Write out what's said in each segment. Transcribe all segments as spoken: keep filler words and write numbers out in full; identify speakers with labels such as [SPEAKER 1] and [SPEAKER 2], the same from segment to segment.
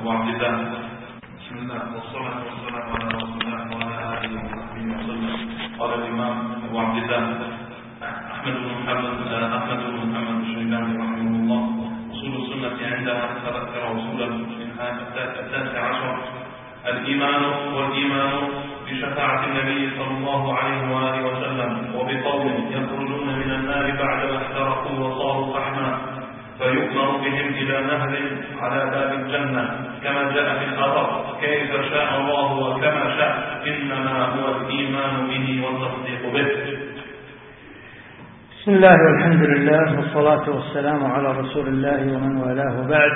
[SPEAKER 1] أبو عبد الله. بسم الله والصلاة والسلام على رسول الله وعلى آله وصحبه وسلم. قال الإمام أبو عبد الله أحمد بن محمد أحمد بن محمد الشيباني رحمه الله: أصول السنة عندها ثلاثة أصولا منها التاسع عشر: الإيمان والإيمان بشفاعة النبي صلى الله عليه وآله وسلم، وبقوم يخرجون من النار بعدما احترقوا وصاروا فحما فيؤمر بهم إلى نهر على باب الجنة كما جاء في الأثر: كيف شاء الله وكما شاء، إنما هو الإيمان به والتصديق به.
[SPEAKER 2] بسم الله والحمد لله والصلاة والسلام على رسول الله ومن والاه، بعد.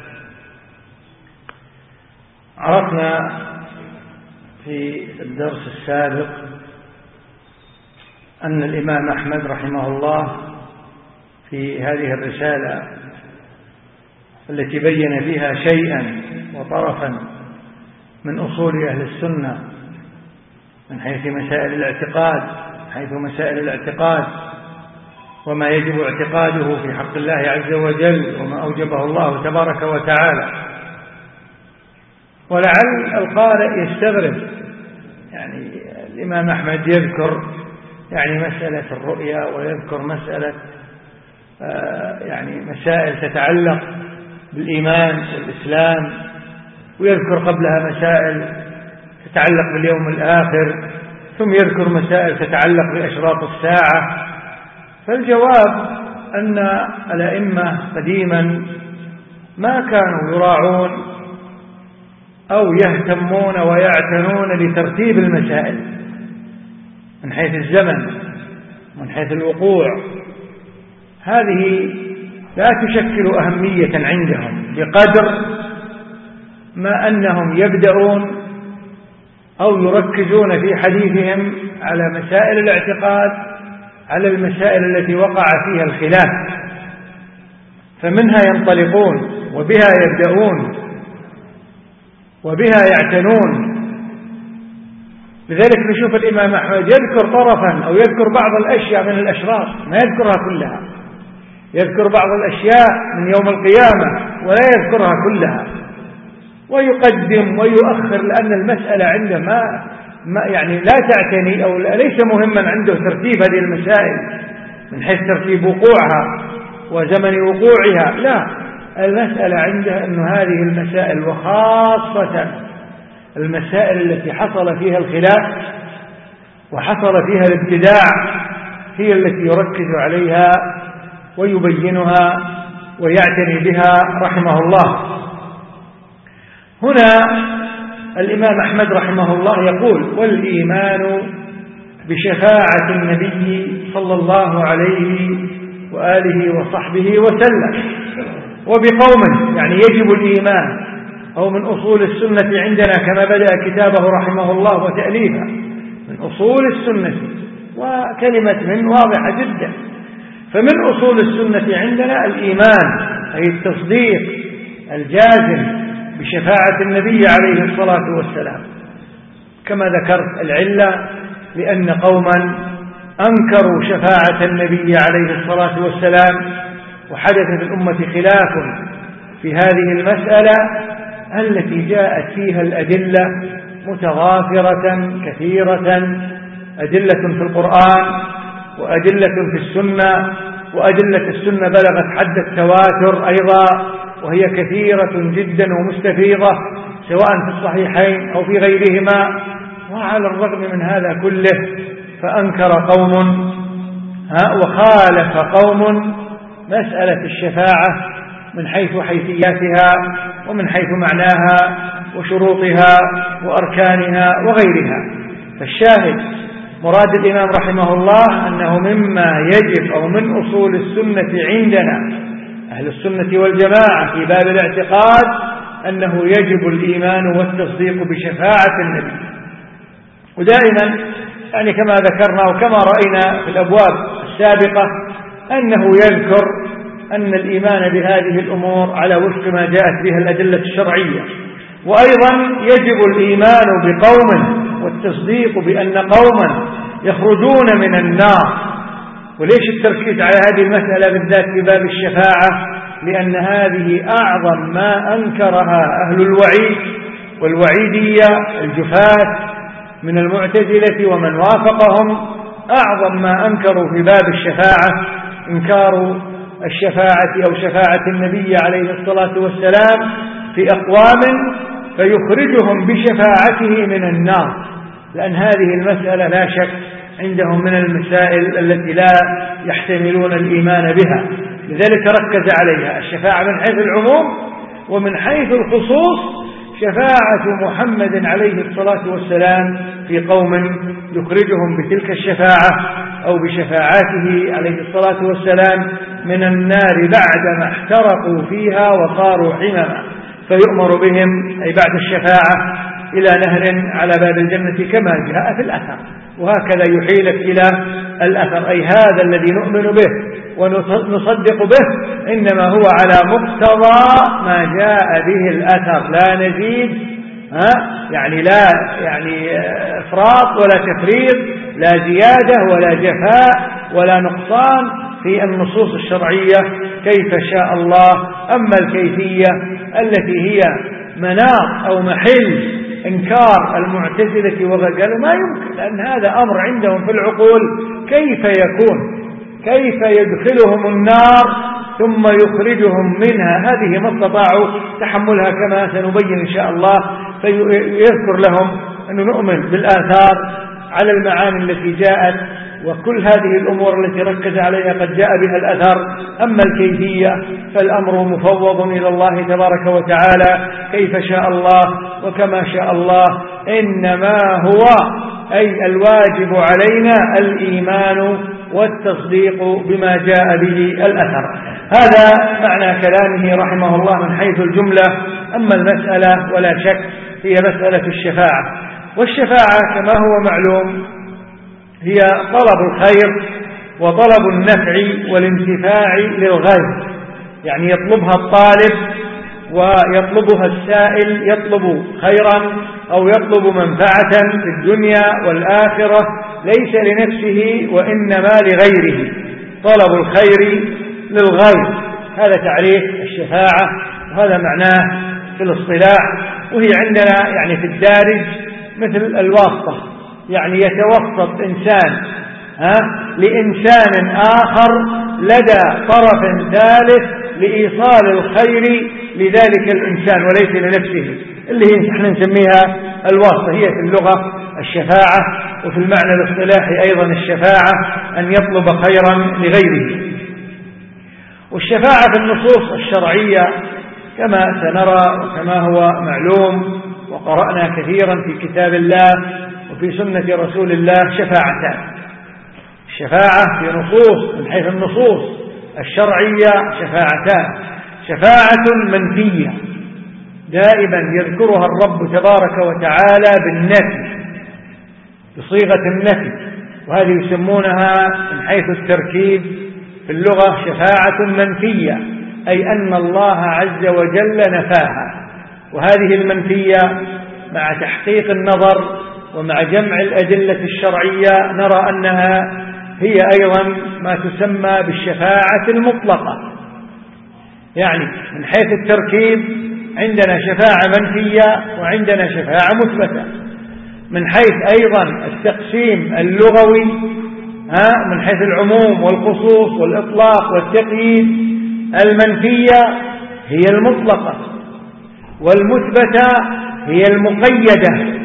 [SPEAKER 2] عرفنا في الدرس السابق أن الإمام أحمد رحمه الله في هذه الرسالة التي بين فيها شيئا وطرفا من أصول أهل السنة من حيث مسائل الاعتقاد حيث مسائل الاعتقاد وما يجب اعتقاده في حق الله عز وجل وما أوجبه الله تبارك وتعالى. ولعل القارئ يستغرب، يعني الإمام أحمد يذكر يعني مسألة الرؤيا ويذكر مسألة آه يعني مسائل تتعلق بالإيمان والإسلام، ويذكر قبلها مسائل تتعلق باليوم الآخر، ثم يذكر مسائل تتعلق بأشراط الساعة. فالجواب أن الأئمة قديما ما كانوا يراعون أو يهتمون ويعتنون لترتيب المسائل من حيث الزمن من حيث الوقوع. هذه لا تشكل أهمية عندهم بقدر ما أنهم يبدأون أو يركزون في حديثهم على مسائل الاعتقاد، على المسائل التي وقع فيها الخلاف، فمنها ينطلقون وبها يبدأون وبها يعتنون. لذلك نشوف الإمام أحمد يذكر طرفا أو يذكر بعض الأشياء من الأشراط، ما يذكرها كلها، يذكر بعض الأشياء من يوم القيامة ولا يذكرها كلها، ويقدم ويؤخر، لأن المسألة عنده ما ما يعني لا تعتني أو ليس مهما عنده ترتيب هذه المسائل من حيث ترتيب وقوعها وزمن وقوعها، لا، المسألة عنده أن هذه المسائل وخاصة المسائل التي حصل فيها الخلاف وحصل فيها الابتداع هي التي يركز عليها ويبينها ويعتني بها رحمه الله. هنا الإمام أحمد رحمه الله يقول: والإيمان بشفاعة النبي صلى الله عليه وآله وصحبه وسلم، وبقوم، يعني يجب الإيمان، أو من أصول السنة عندنا كما بدأ كتابه رحمه الله وتأليفه، من أصول السنة، وكلمة من واضحة جدا. فمن أصول السنة عندنا الإيمان، أي التصديق الجازم بشفاعة النبي عليه الصلاة والسلام، كما ذكرت العلة لأن قوما أنكروا شفاعة النبي عليه الصلاة والسلام، وحدث في الأمة خلاف في هذه المسألة التي جاءت فيها الأدلة متضافرة كثيرة، أدلة في القرآن وأدلة في السنة، وأدلة السنة بلغت حد التواتر أيضا، وهي كثيرة جدا ومستفيضة سواء في الصحيحين أو في غيرهما. وعلى الرغم من هذا كله فأنكر قوم وخالف قوم مسألة الشفاعة من حيث حيثياتها ومن حيث معناها وشروطها وأركانها وغيرها. فالشاهد مراد الإمام رحمه الله أنه مما يجب أو من أصول السنة عندنا أهل السنة والجماعة في باب الاعتقاد أنه يجب الإيمان والتصديق بشفاعة النبي. ودائما يعني كما ذكرنا وكما رأينا في الأبواب السابقة أنه يذكر أن الإيمان بهذه الأمور على وفق ما جاءت بها الأدلة الشرعية، وأيضا يجب الإيمان بقوم والتصديق بأن قوما يخرجون من النار. وليش التركيز على هذه المسألة بالذات في باب الشفاعة؟ لأن هذه أعظم ما أنكرها أهل الوعيد والوعيدية الجفاة من المعتزلة ومن وافقهم. أعظم ما أنكروا في باب الشفاعة إنكار الشفاعة أو شفاعة النبي عليه الصلاة والسلام في أقوام فيخرجهم بشفاعته من النار، لأن هذه المسألة لا شك عندهم من المسائل التي لا يحتملون الإيمان بها، لذلك ركز عليها الشفاعة من حيث العموم، ومن حيث الخصوص شفاعة محمد عليه الصلاة والسلام في قوم يخرجهم بتلك الشفاعة أو بشفاعاته عليه الصلاة والسلام من النار بعدما احترقوا فيها وصاروا حمما، فيؤمر بهم أي بعد الشفاعة إلى نهر على باب الجنة كما جاء في الأثر. وهكذا يحيلك إلى الأثر، أي هذا الذي نؤمن به ونصدق به إنما هو على مقتضى ما جاء به الأثر، لا نزيد ها يعني لا يعني إفراط ولا تفريط، لا زيادة ولا جفاء ولا نقصان في النصوص الشرعية كيف شاء الله. أما الكيفية التي هي مناط أو محل إنكار المعتزلة وقالوا ما يمكن، لأن هذا أمر عندهم في العقول، كيف يكون، كيف يدخلهم النار ثم يخرجهم منها، هذه ما استطاعوا تحملها كما سنبين إن شاء الله. فيذكر لهم أن نؤمن بالآثار على المعاني التي جاءت، وكل هذه الأمور التي ركز عليها قد جاء بها الأثر. أما الكيفية فالأمر مفوض إلى الله تبارك وتعالى كيف شاء الله وكما شاء الله، إنما هو أي الواجب علينا الإيمان والتصديق بما جاء به الأثر. هذا معنى كلامه رحمه الله من حيث الجملة. أما المسألة ولا شك هي مسألة الشفاعة، والشفاعة كما هو معلوم هي طلب الخير وطلب النفع والانتفاع للغير، يعني يطلبها الطالب ويطلبها السائل، يطلب خيرا أو يطلب منفعة في الدنيا والآخرة ليس لنفسه وإنما لغيره، طلب الخير للغير، هذا تعريف الشفاعة وهذا معناه في الاصطلاح. وهي عندنا يعني في الدارج مثل الواسطة، يعني يتوسط إنسان ها لإنسان آخر لدى طرف ثالث لإيصال الخير لذلك الإنسان وليس لنفسه، اللي هي نحن نسميها الواسطة. هي في اللغة الشفاعة، وفي المعنى الاصطلاحي أيضا الشفاعة أن يطلب خيرا لغيره. والشفاعة في النصوص الشرعية كما سنرى وكما هو معلوم وقرأنا كثيرا في كتاب الله وفي سنة رسول الله شفاعتان. الشفاعة في نصوص من حيث النصوص الشرعية شفاعتان، شفاعة منفية دائما يذكرها الرب تبارك وتعالى بالنفي بصيغة النفي، وهذه يسمونها من حيث التركيب في اللغة شفاعة منفية، أي أن الله عز وجل نفاها. وهذه المنفية مع تحقيق النظر ومع جمع الأدلة الشرعية نرى أنها هي أيضا ما تسمى بالشفاعة المطلقة. يعني من حيث التركيب عندنا شفاعة منفية وعندنا شفاعة مثبتة. من حيث أيضا التقسيم اللغوي ها من حيث العموم والخصوص والإطلاق والتقييد، المنفية هي المطلقة والمثبتة هي المقيدة.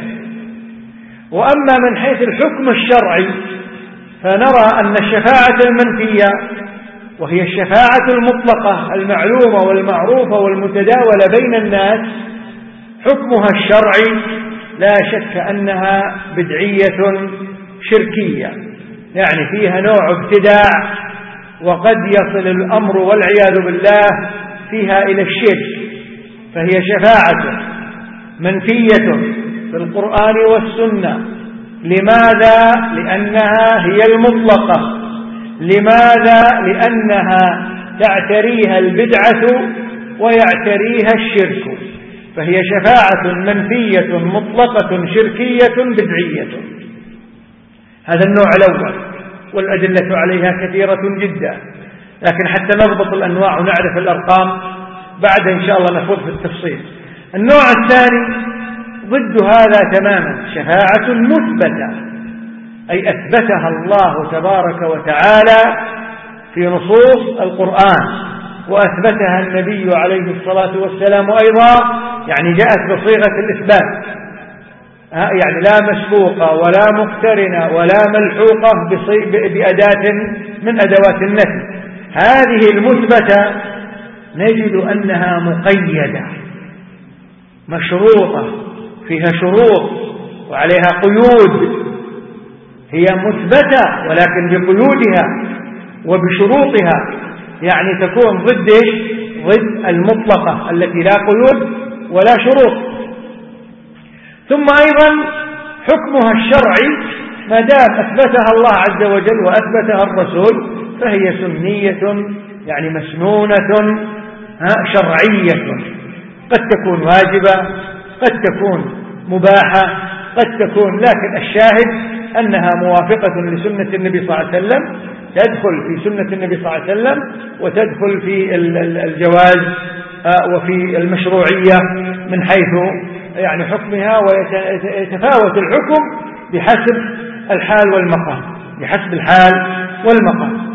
[SPEAKER 2] وأما من حيث الحكم الشرعي فنرى أن الشفاعة المنفية وهي الشفاعة المطلقة المعلومة والمعروفة والمتداولة بين الناس، حكمها الشرعي لا شك أنها بدعية شركية، يعني فيها نوع ابتداع وقد يصل الأمر والعياذ بالله فيها إلى الشرك. فهي شفاعة منفية في القرآن والسنة. لماذا؟ لأنها هي المطلقة. لماذا؟ لأنها تعتريها البدعة ويعتريها الشرك، فهي شفاعة منفية مطلقة شركية بدعية. هذا النوع الأول، والأدلة عليها كثيرة جدا. لكن حتى نضبط الأنواع ونعرف الأرقام بعد إن شاء الله نخوض في التفصيل. النوع الثاني ضد هذا تماما، شفاعة مثبتة، أي أثبتها الله تبارك وتعالى في نصوص القرآن، وأثبتها النبي عليه الصلاة والسلام أيضا، يعني جاءت بصيغة الإثبات، يعني لا مسبوقة ولا مقترنة ولا ملحوقة بأداة من أدوات النفي. هذه المثبتة نجد أنها مقيدة مشروطة، فيها شروط وعليها قيود، هي مثبتة ولكن بقيودها وبشروطها، يعني تكون ضد ضد المطلقة التي لا قيود ولا شروط. ثم أيضا حكمها الشرعي ما دام أثبتها الله عز وجل وأثبتها الرسول فهي سنية، يعني مسنونة شرعية، قد تكون واجبة قد تكون مباحة قد تكون، لكن الشاهد أنها موافقة لسنة النبي صلى الله عليه وسلم، تدخل في سنة النبي صلى الله عليه وسلم وتدخل في الجواز وفي المشروعية من حيث يعني حكمها، ويتفاوت الحكم بحسب الحال والمقام، بحسب الحال والمقام.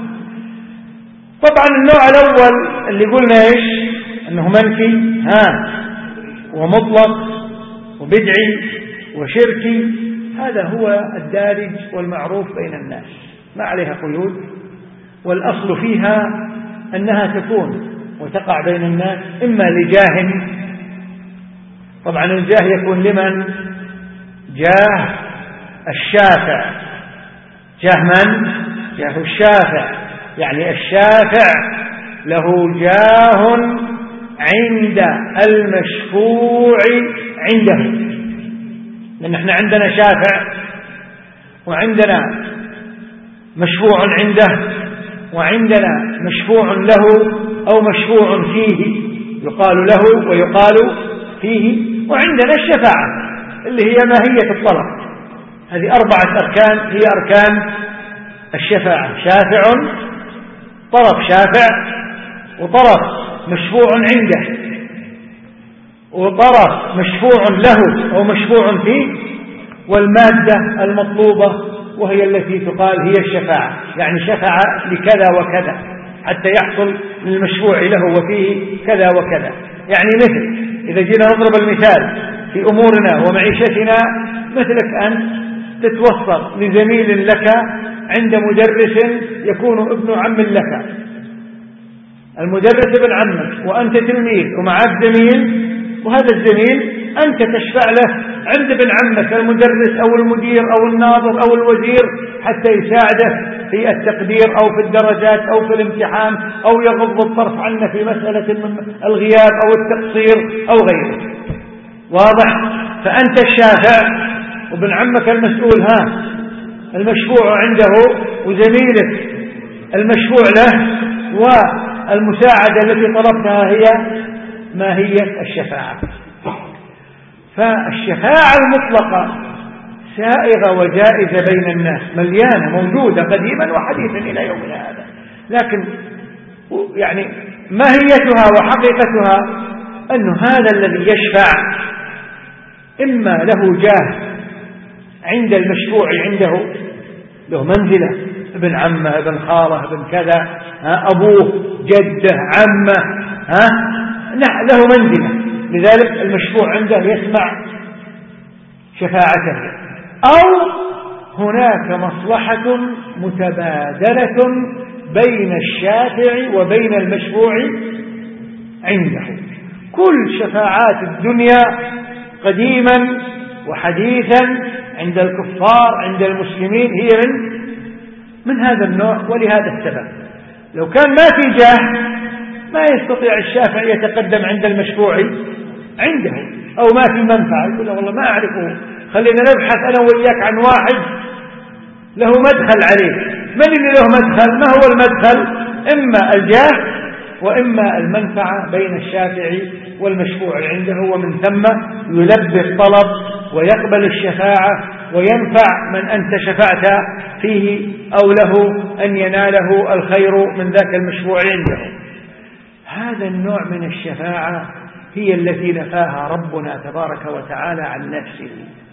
[SPEAKER 2] طبعا النوع الأول اللي قلنا إيش أنه منفي ها ومطلق وبدعي وشركي، هذا هو الدارج والمعروف بين الناس، ما عليها قيود، والأصل فيها أنها تكون وتقع بين الناس إما لجاه، طبعا الجاه يكون لمن؟ جاه الشافع، جاه من؟ جاه الشافع، يعني الشافع له جاه عند المشفوع عنده، لأن احنا عندنا شافع وعندنا مشفوع عنده وعندنا مشفوع له أو مشفوع فيه، يقال له ويقال فيه، وعندنا الشفاعة اللي هي ماهية الطلب. هذه أربعة أركان هي أركان الشفاعة: شافع، طرف شافع، وطرف مشفوع عنده، وطرف مشفوع له أو مشفوع فيه، والمادة المطلوبة وهي التي تقال هي الشفاعة، يعني شفع لكذا وكذا حتى يحصل للمشفوع له وفيه كذا وكذا. يعني مثل إذا جينا نضرب المثال في أمورنا ومعيشتنا، مثلك أن تتوسط لزميل لك عند مدرس يكون ابن عم لك، المدرس ابن عمك وأنت تلميذ ومعك زميل، وهذا الزميل أنت تشفع له عند ابن عمك المدرس أو المدير أو الناظر أو الوزير حتى يساعده في التقدير أو في الدرجات أو في الامتحان أو يغض الطرف عنه في مسألة الغياب أو التقصير أو غيره. واضح؟ فأنت الشافع وابن عمك المسؤول ها المشفوع عنده، وزميلك المشفوع له، والمساعدة التي طلبتها هي ما هي الشفاعة. فالشفاعة المطلقة سائغة وجائزة بين الناس، مليانة موجودة قديما وحديثا إلى يومنا هذا، لكن يعني ماهيتها وحقيقتها أن هذا الذي يشفع إما له جاه عند المشفوع عنده، له منزلة، ابن عمه ابن خاله ابن كذا، أبوه جده عمه، ها له منزلة، لذلك المشفوع عنده يسمع شفاعته، أو هناك مصلحة متبادلة بين الشافع وبين المشفوع عنده. كل شفاعات الدنيا قديما وحديثا عند الكفار عند المسلمين هي من من هذا النوع، ولهذا السبب لو كان ما في جاه ما يستطيع الشافع يتقدم عند المشفوع عنده، أو ما في منفعة يقول والله ما أعرفه، خلينا نبحث أنا وإياك عن واحد له مدخل عليه. من اللي له مدخل؟ ما هو المدخل؟ إما الجاه وإما المنفعة بين الشافع والمشفوع عنده، ومن ثم يلبي الطلب ويقبل الشفاعة وينفع من أنت شفعت فيه أو له أن يناله الخير من ذاك المشفوع عنده. هذا النوع من الشفاعة هي التي نفاها ربنا تبارك وتعالى عن نفسه.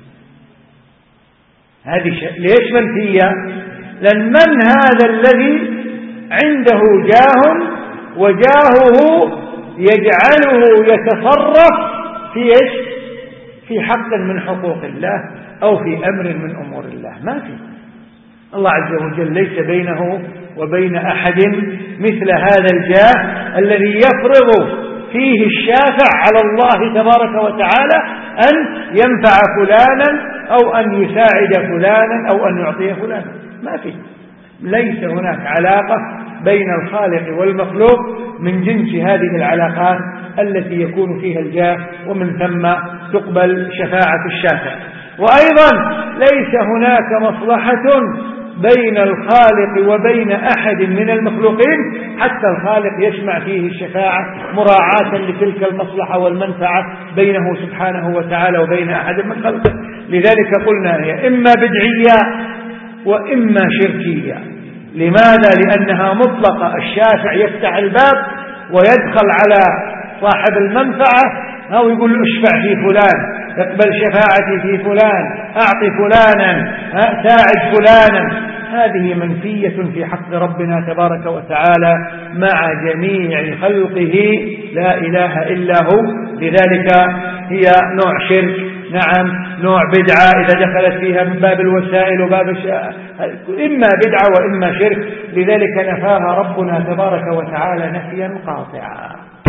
[SPEAKER 2] هذه ش... ليش منفية؟ لأن من هذا الذي عنده جاه وجاهه يجعله يتصرف في إيش؟ في حق من حقوق الله أو في أمر من أمور الله؟ ما في. الله عز وجل ليس بينه وبين أحد مثل هذا الجاه الذي يفرض فيه الشافع على الله تبارك وتعالى أن ينفع فلانا أو أن يساعد فلانا أو أن يعطي فلانا. ما في. ليس هناك علاقة بين الخالق والمخلوق من جنس هذه العلاقات التي يكون فيها الجاه ومن ثم تقبل شفاعة الشافع. وأيضا ليس هناك مصلحة بين الخالق وبين أحد من المخلوقين حتى الخالق يجمع فيه الشفاعة مراعاة لتلك المصلحة والمنفعة بينه سبحانه وتعالى وبين أحد من خلقه. لذلك قلنا هي إما بدعية وإما شركية. لماذا؟ لأنها مطلقة. الشافع يفتح الباب ويدخل على صاحب المنفعة أو يقول له اشفع في فلان، اقبل شفاعتي في فلان، أعطي فلانا، ساعد فلانا. هذه منفية في حق ربنا تبارك وتعالى مع جميع خلقه لا إله إلا هو. لذلك هي نوع شرك، نعم نوع بدعة إذا دخلت فيها من باب الوسائل وباب الش... إما بدعة وإما شرك. لذلك نفاها ربنا تبارك وتعالى نفيا قاطعا.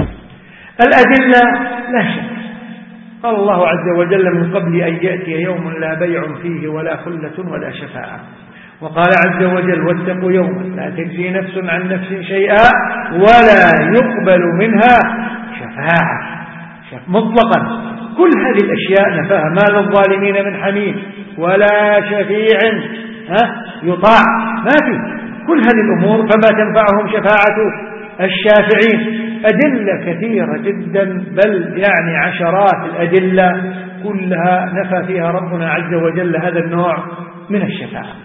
[SPEAKER 2] الأدلة لا شك. قال الله عز وجل من قبل أن يأتي يوم لا بيع فيه ولا خلة ولا شفاعة. وقال عز وجل واتقوا يوما لا تجزي نفس عن نفس شيئا ولا يقبل منها شفاعة مطلقا. كل هذه الأشياء نفاها. ما للظالمين من حميم ولا شفيع ها يطاع. ما في. كل هذه الأمور فما تنفعهم شفاعة الشافعين. أدلة كثيرة جدا بل يعني عشرات الأدلة كلها نفى فيها ربنا عز وجل هذا النوع من الشفاعة.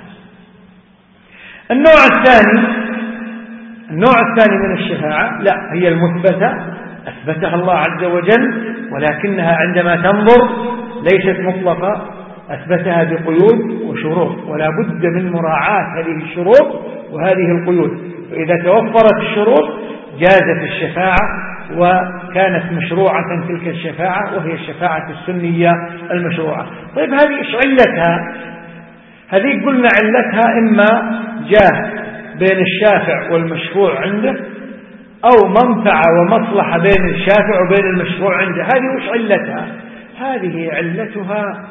[SPEAKER 2] النوع الثاني النوع الثاني من الشفاعة لا هي المثبتة أثبتها الله عز وجل، ولكنها عندما تنظر ليست مطلقة، أثبتها بقيود وشروط، ولا بد من مراعاة هذه الشروط وهذه القيود. فإذا توفرت الشروط جازت الشفاعة وكانت مشروعة تلك الشفاعة وهي الشفاعة السنية المشروعة. طيب هذه إيش علتها؟ هذه قلنا علتها إما جاه بين الشافع والمشفوع عنده أو منفعة ومصلحة بين الشافع وبين المشفوع عنده. هذه وش علتها؟ هذه علتها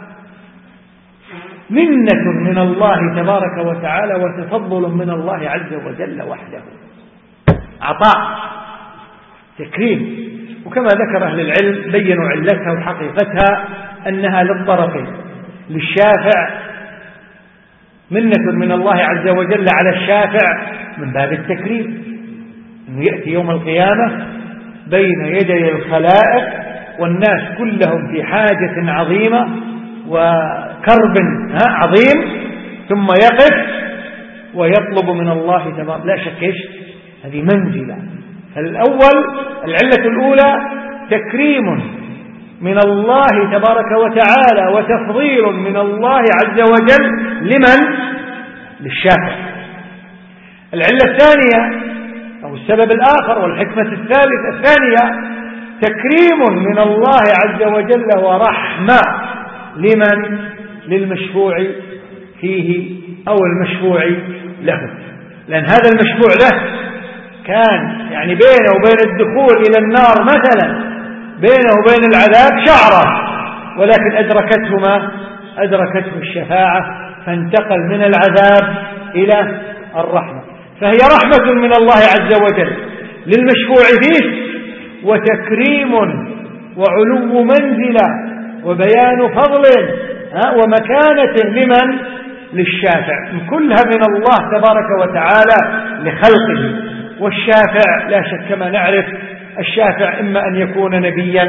[SPEAKER 2] منة من الله تبارك وتعالى وتفضل من الله عز وجل وحده، عطاء تكريم. وكما ذكر أهل العلم بينوا علتها وحقيقتها أنها للطرفين. للشافع منة من الله عز وجل على الشافع من باب التكريم، أنه يأتي يوم القيامة بين يدي الخلائق والناس كلهم في حاجة عظيمة وكرب عظيم، ثم يقف ويطلب من الله تبارك. لا شك إيش هذه منزلة. الأول العلة الأولى تكريم من الله تبارك وتعالى وتفضيل من الله عز وجل لمن؟ للشافع. العلة الثانية أو السبب الآخر والحكمة الثالثة الثانية تكريم من الله عز وجل ورحمة لمن؟ للمشفوع فيه أو المشفوع له. لأن هذا المشفوع له كان يعني بينه وبين الدخول إلى النار مثلا بينه وبين العذاب شعرة، ولكن أدركته ما أدركته الشفاعة فانتقل من العذاب إلى الرحمة. فهي رحمة من الله عز وجل للمشفوع فيه وتكريم وعلو منزلة وبيان فضل ومكانة لمن؟ للشافع. كلها من الله تبارك وتعالى لخلقه. والشافع لا شك كما نعرف الشافع إما أن يكون نبيا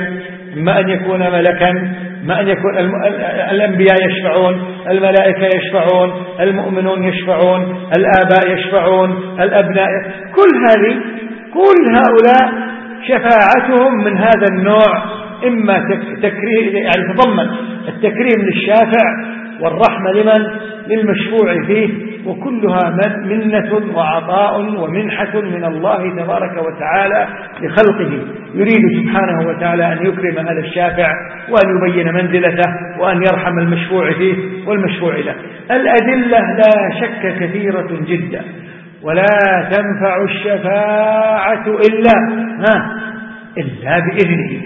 [SPEAKER 2] ما أن يكون ملكا، ما أن يكون الأنبياء يشفعون، الملائكة يشفعون، المؤمنون يشفعون، الآباء يشفعون، الأبناء، كل هذه كل هؤلاء شفاعتهم من هذا النوع، إما تكريم يعني تضمن التكريم للشافع والرحمة لمن للمشفوع فيه، وكلها منة وعطاء ومنحة من الله تبارك وتعالى لخلقه، يريد سبحانه وتعالى أن يكرم هذا الشافع وأن يبين منزلته وأن يرحم المشفوع فيه والمشفوع له. الأدلة لا شك كثيرة جدا، ولا تنفع الشفاعة إلا ها إلا بإذنه.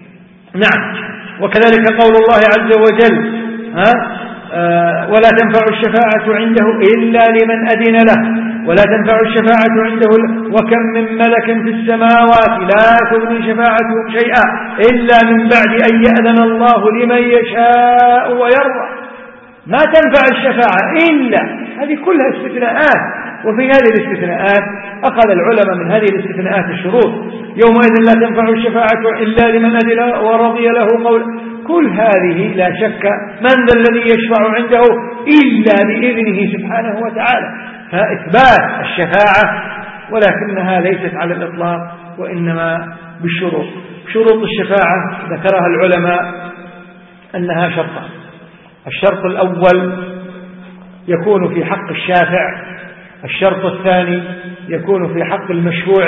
[SPEAKER 2] نعم، وكذلك قول الله عز وجل ها آه ولا تنفع الشفاعة عنده إلا لمن أذن له، ولا تنفع الشفاعة عنده، وكم من ملك في السماوات لا تغني شفاعتهم شيئا إلا من بعد أن يأذن الله لمن يشاء ويرضى. ما تنفع الشفاعة إلا، هذه كلها استثناءات، وفي هذه الاستثناءات أخذ العلماء من هذه الاستثناءات الشروط، يومئذ لا تنفع الشفاعة إلا لمن أذن ورضي له قول. كل هذه لا شك من ذا الذي يشفع عنده إلا بإذنه سبحانه وتعالى، فإثبات الشفاعة ولكنها ليست على الإطلاق وإنما بالشروط. شروط الشفاعة ذكرها العلماء أنها شرطان. الشرط الأول يكون في حق الشافع، الشرط الثاني يكون في حق المشفوع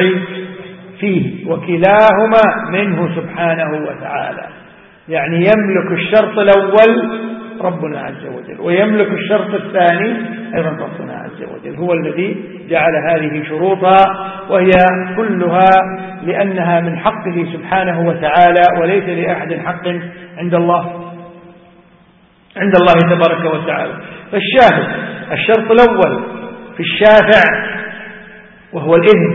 [SPEAKER 2] فيه، وكلاهما منه سبحانه وتعالى. يعني يملك الشرط الأول ربنا عز وجل، ويملك الشرط الثاني أيضا ربنا عز وجل، هو الذي جعل هذه شروطا، وهي كلها لأنها من حقه سبحانه وتعالى، وليس لأحد حق عند الله عند الله تبارك وتعالى. فالشاهد الشرط الأول في الشافع وهو الإذن،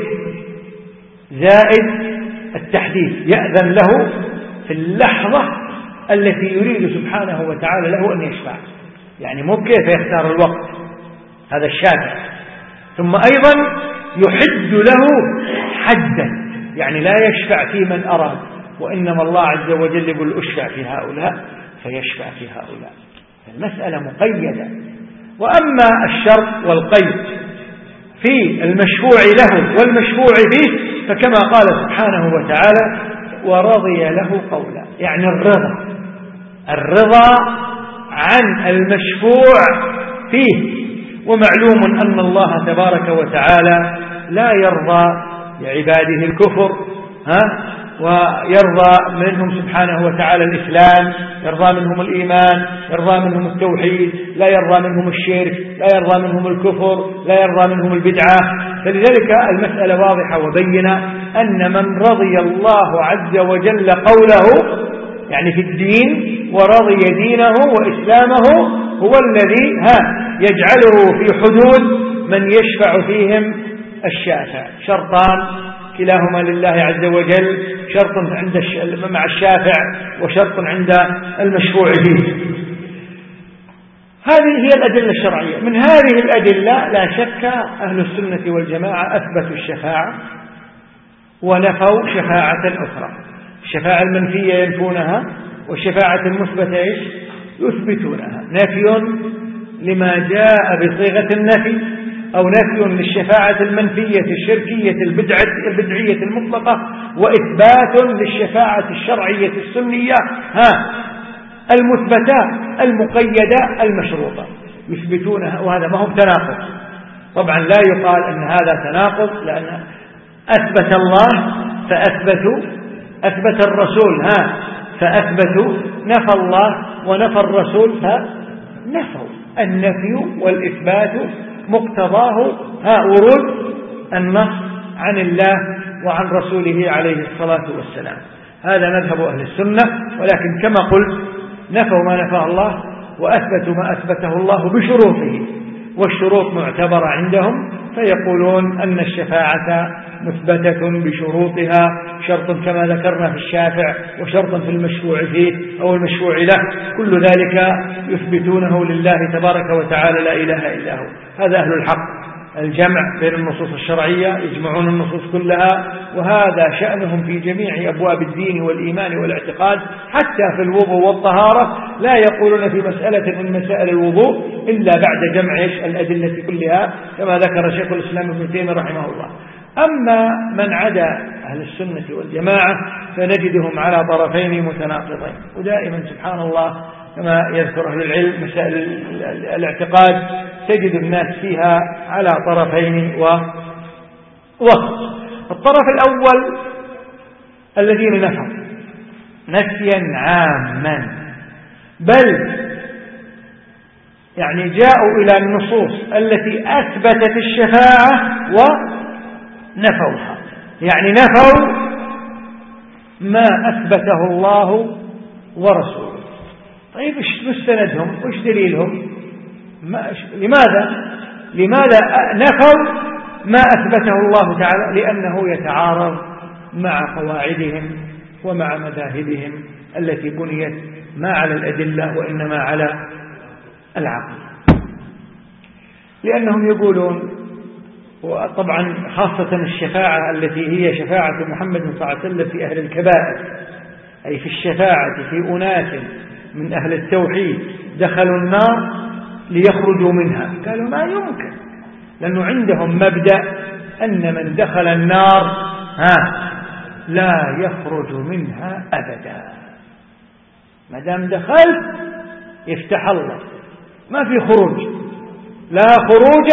[SPEAKER 2] زائد التحديث، يأذن له في اللحظة التي يريد سبحانه وتعالى له أن يشفع، يعني مو كيف يختار الوقت، هذا الشافع. ثم أيضا يحد له حدا، يعني لا يشفع في من أراد، وإنما الله عز وجل يقول أشفع في هؤلاء فيشفع في هؤلاء، المسألة مقيدة. وأما الشرط والقيد في المشفوع له والمشفوع فيه فكما قال سبحانه وتعالى ورضي له قولا، يعني الرضا الرضا عن المشفوع فيه. ومعلوم أن الله تبارك وتعالى لا يرضى لعباده الكفر ها ويرضى منهم سبحانه وتعالى الإسلام، يرضى منهم الإيمان، يرضى منهم التوحيد، لا يرضى منهم الشرك، لا يرضى منهم الكفر، لا يرضى منهم البدعة. فلذلك المسألة واضحة وبينة أن من رضي الله عز وجل قوله يعني في الدين ورضي دينه وإسلامه هو الذي ها يجعله في حدود من يشفع فيهم الشافع. شرطان كلاهما لله عز وجل، شرط عند مع الشافع وشرط عند المشفوع فيه. هذه هي الأدلة الشرعية. من هذه الأدلة لا شك أهل السنة والجماعة أثبتوا الشفاعة ونفوا شفاعة أخرى. الشفاعة المنفية ينفونها، والشفاعة المثبتة إيش؟ يثبتونها. نفي لما جاء بصيغة النفي، أو نفي للشفاعة المنفية الشركية البدعية المطلقة، وإثبات للشفاعة الشرعية السنية ها المثبتة المقيدة المشروطة، يثبتونها. وهذا ما هو تناقض، طبعا لا يقال أن هذا تناقض، لأن أثبت الله فأثبتوا، أثبت الرسول ها فأثبتوا، نفى الله ونفى الرسول فنفوا. النفي والإثبات مقتضاه ها ورود النص عن الله وعن رسوله عليه الصلاة والسلام. هذا مذهب أهل السنة. ولكن كما قلت نفوا ما نفاه الله وأثبتوا ما أثبته الله بشروطه، والشروط معتبرة عندهم، فيقولون أن الشفاعة مثبتة بشروطها، شرط كما ذكرنا في الشافع وشرط في المشفوع فيه أو المشفوع له، كل ذلك يثبتونه لله تبارك وتعالى لا إله إلا هو. هذا أهل الحق. الجمع بين النصوص الشرعية، يجمعون النصوص كلها، وهذا شأنهم في جميع أبواب الدين والإيمان والاعتقاد، حتى في الوضوء والطهارة لا يقولون في مسألة من مسائل الوضوء إلا بعد جمع الأدلة كلها، كما ذكر شيخ الإسلام ابن تيمية رحمه الله. أما من عدا أهل السنة والجماعة فنجدهم على طرفين متناقضين. ودائما سبحان الله كما يذكر أهل العلم مسائل الاعتقاد تجد الناس فيها على طرفين ووسط. الطرف الأول الذين نفوا نفيا عاما، بل يعني جاءوا إلى النصوص التي أثبتت الشفاعة ونفوها، يعني نفوا ما أثبته الله ورسوله. طيب إيش مستندهم وإيش دليلهم؟ ما لماذا لماذا نفوا ما أثبته الله تعالى؟ لأنه يتعارض مع قواعدهم ومع مذاهبهم التي بنيت ما على الأدلة وإنما على العقل. لأنهم يقولون، وطبعا خاصة الشفاعة التي هي شفاعة محمد صلى الله عليه وسلم في أهل الكبائر، أي في الشفاعة في أناس من أهل التوحيد دخلوا النار ليخرجوا منها، قالوا ما يمكن، لأنه عندهم مبدأ أن من دخل النار ها لا يخرج منها أبدا، ما دام دخلت يفتح الله، ما في خروج، لا خروج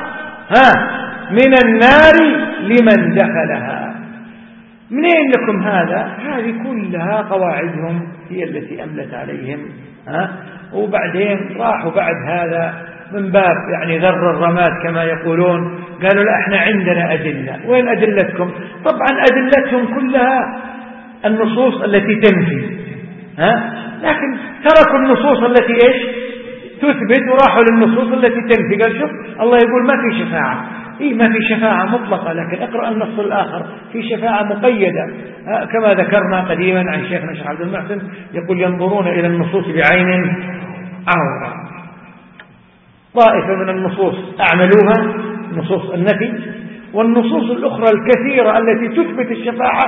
[SPEAKER 2] ها من النار لمن دخلها. منين لكم هذا؟ هذه كلها قواعدهم هي التي أملت عليهم، ها وبعدين راحوا بعد هذا من باب يعني ذر الرماد كما يقولون، قالوا لا احنا عندنا أدلة. وين أدلتكم؟ طبعا أدلتهم كلها النصوص التي تنفي، ها لكن تركوا النصوص التي ايش تثبت وراحوا للنصوص التي تنفي. قال شوف الله يقول ما في شفاعة، إيه ما في شفاعة مطلقة، لكن اقرأ النص الآخر في شفاعة مقيدة، كما ذكرنا قديما عن شيخنا الشيخ عبد المحسن يقول ينظرون إلى النصوص بعين عورة. طائفة من النصوص أعملوها نصوص النفي، والنصوص الأخرى الكثيرة التي تثبت الشفاعة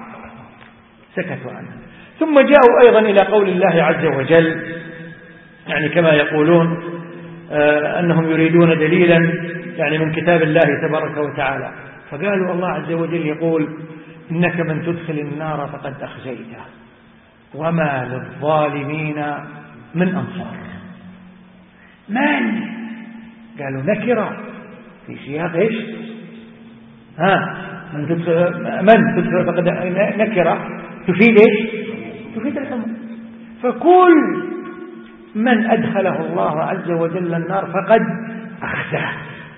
[SPEAKER 2] سكتوا عنها. ثم جاءوا أيضا إلى قول الله عز وجل، يعني كما يقولون آه أنهم يريدون دليلا يعني من كتاب الله تبارك وتعالى، فقالوا الله عز وجل يقول إنك من تدخل النار فقد أخزيته وما للظالمين من أنصار. من؟ قالوا نكرة في سياق إيش؟ ها من تدخل من تدخل فقد نكرة تفيد إيش؟ تفيد العموم. فكل من أدخله الله عز وجل النار فقد أخزاه،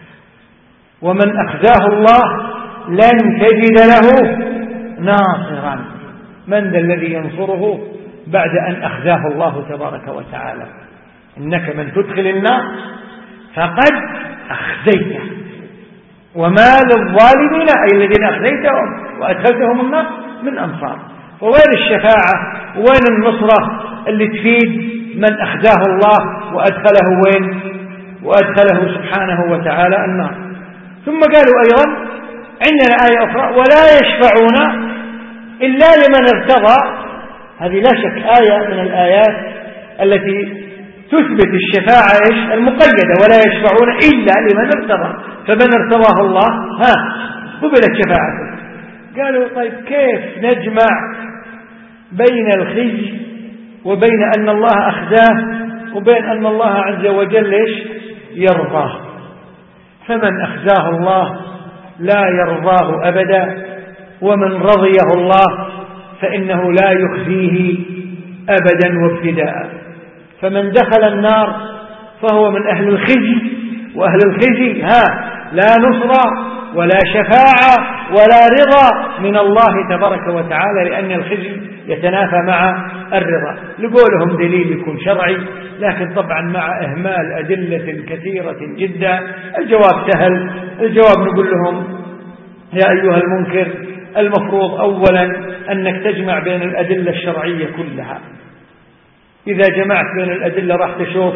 [SPEAKER 2] ومن أخزاه الله لن تجد له ناصرا. من ذا الذي ينصره بعد أن أخزاه الله تبارك وتعالى؟ إنك من تدخل النار فقد أخزيته وما للظالمين أي الذين أخزيتهم وأدخلتهم النار من أنصار. ووين الشفاعة وين النصرة اللي تفيد من أخزاه الله وأدخله وين وأدخله سبحانه وتعالى النار؟ ثم قالوا أيضا عندنا آية أخرى ولا يشفعون إلا لمن ارتضى. هذه لا شك آية من الآيات التي تثبت الشفاعة إيش المقيدة، ولا يشفعون إلا لمن ارتضى، فمن ارتضاه الله ها قبلت شفاعته. قالوا طيب كيف نجمع بين الخزي وبين أن الله أخزاه وبين أن الله عز وجل إيش يرضاه؟ فمن أخزاه الله لا يرضاه أبدا، ومن رضيه الله فإنه لا يخزيه أبدا وابتداء. فمن دخل النار فهو من أهل الخزي، وأهل الخزي ها لا نصر ولا شفاعة ولا رضا من الله تبارك وتعالى، لأن الخزي يتنافى مع الرضا. لقولهم دليل يكون شرعي، لكن طبعا مع إهمال أدلة كثيرة جدا. الجواب سهل، الجواب نقول لهم يا أيها المنكر المفروض أولا أنك تجمع بين الأدلة الشرعية كلها. إذا جمعت بين الأدلة راح تشوف